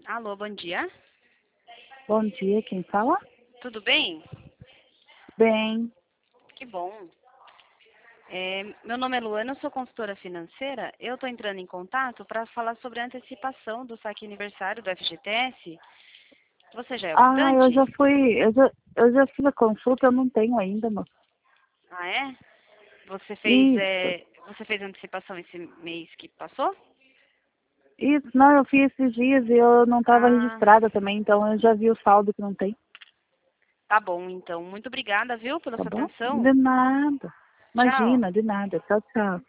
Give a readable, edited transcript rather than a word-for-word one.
Alô, bom dia. Bom dia, quem fala? Tudo bem? Bem, Que bom. Meu nome é Luana, eu sou consultora financeira. Eu estou entrando em contato para falar sobre a antecipação do saque aniversário do FGTS. Você já é eu optante? já fui, eu já fiz a consulta, eu não tenho ainda, moça. Ah, é? Você fez, Isso, você fez antecipação esse mês que passou? isso, não, eu fiz esses dias e eu não estava Ah, registrada também, então eu já vi o saldo que não tem, tá bom, então. Muito obrigada, viu, pela tá sua bom? atenção. De nada. Tchau. Imagina, de nada. Tchau, tchau.